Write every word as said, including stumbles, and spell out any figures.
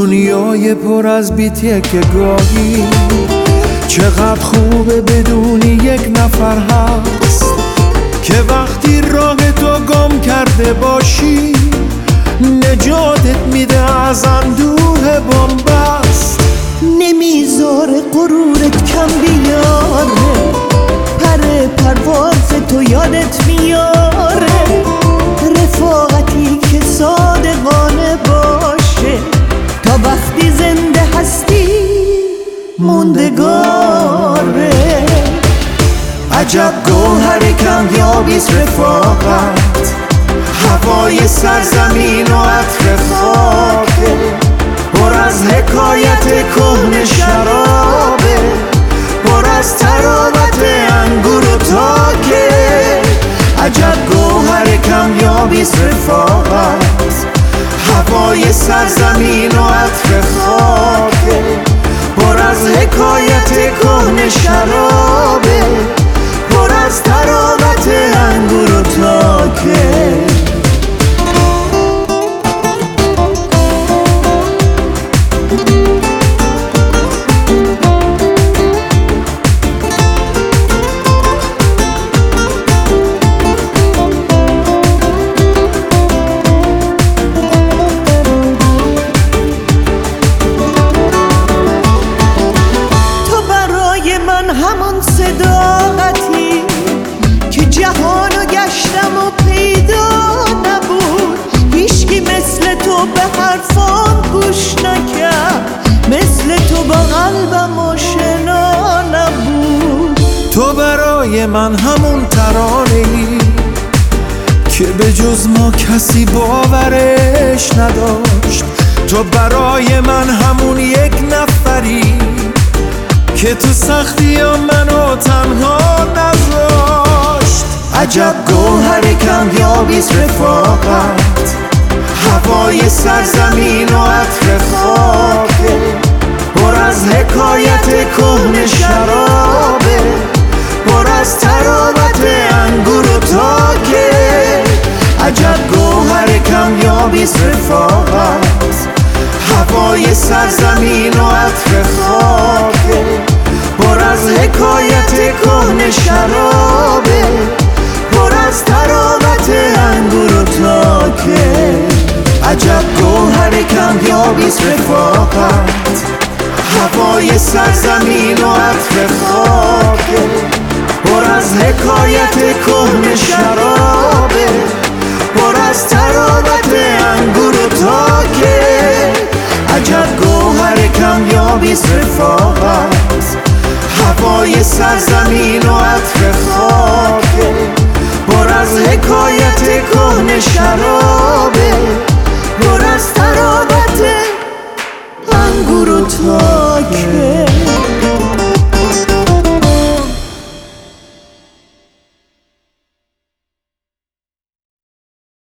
دنیای پر از بیتیه که گاهی چقدر خوبه بدونی یک نفر هست که وقتی راه تو گم کرده باشی نجاتت میده از اندوه بنبست. نمیذاره غرورت کم بیاره، پر پرواز تو یادت میاره، رفاقتی که صادقانه باشه تا وقتی زنده هستی موندگاره. عجب گوهر کمیابیست رفاقت، هوای سرزمین و عطر خاکه، پر از حکایت کهنه شرابه، پر از تراوت انگور و تاکه. عجب گوهر کمیابیست رفاقت، هوای سرزمین و عطر خاکه، پر از حکایت کهنه شرابه، پر از تراوت انگور و تاکه. همون صداقتی که جهانو گشتم و پیدا نبود، هیچکی مثل تو به حرفام گوش نکرد، مثل تو با قلبم آشنا نبود. تو برای من همون ترانه‌ای که به جز ما کسی باورش نداشت، تو برای من همون یک نفری که تو سختی ها منو تنها نذاشت. عجب گوهر کمیابیست رفاقت، هوای سرزمین و عطر خاکه، پر از حکایت کهنه شرابه، پر از تراوت انگور و تاکه. عجب گوهر کمیابیست رفاقت، هوای سرزمین و عطر خاکه، پر از حکایت کهنه شرابه، پر از تراوت انگور و تاکه. عجب گوهر کمیابیست رفاقت، هوای سرزمین و عطر خاکه، پر از حکایت کهنه شرابه، پر از تراوت انگور و تاکه. عجب گوهر کمیابیست رفاقت، هوای سرزمین و عطر خاکه، پر از حکایت کهنه شرابه، پر از تراوت انگور و تاکه.